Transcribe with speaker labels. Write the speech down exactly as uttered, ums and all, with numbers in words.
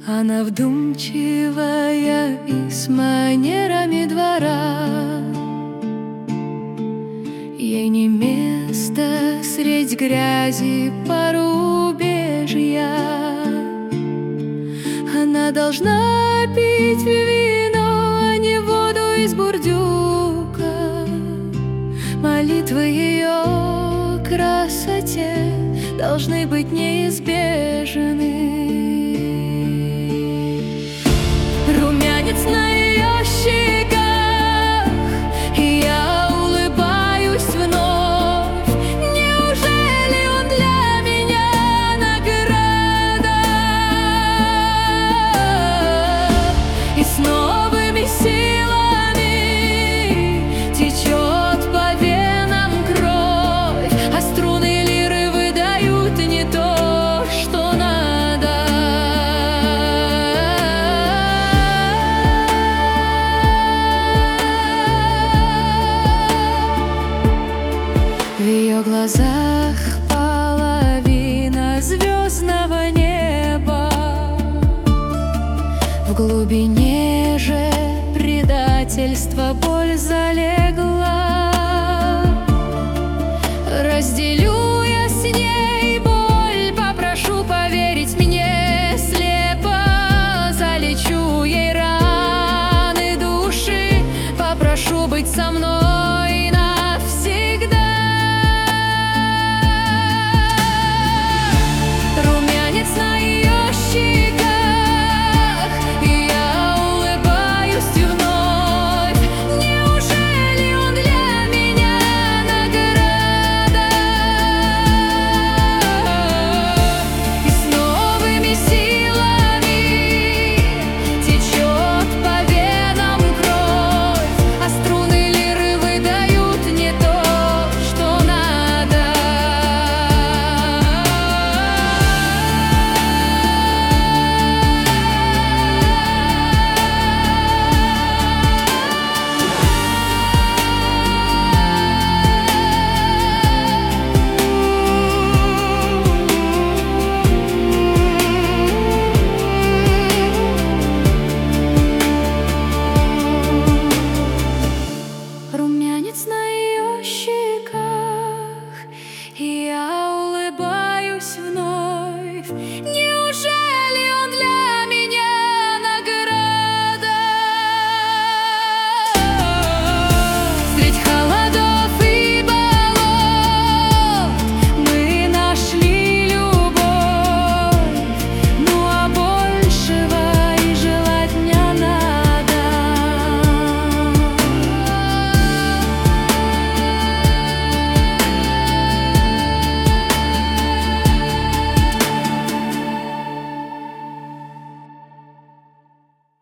Speaker 1: Она вдумчивая и с манерами двора. Ей не место средь грязи порубежья. Она должна пить вино, а не воду из бурдюка. Молитвы ее красоте должны быть неизбежны. Румянец на ее щеках, и я улыбаюсь вновь. Неужели он для меня награда? И с новыми силами течет по венам кровь, а струны лиры выдают не то, что надо. В ее глазах половина звездного неба. В глубине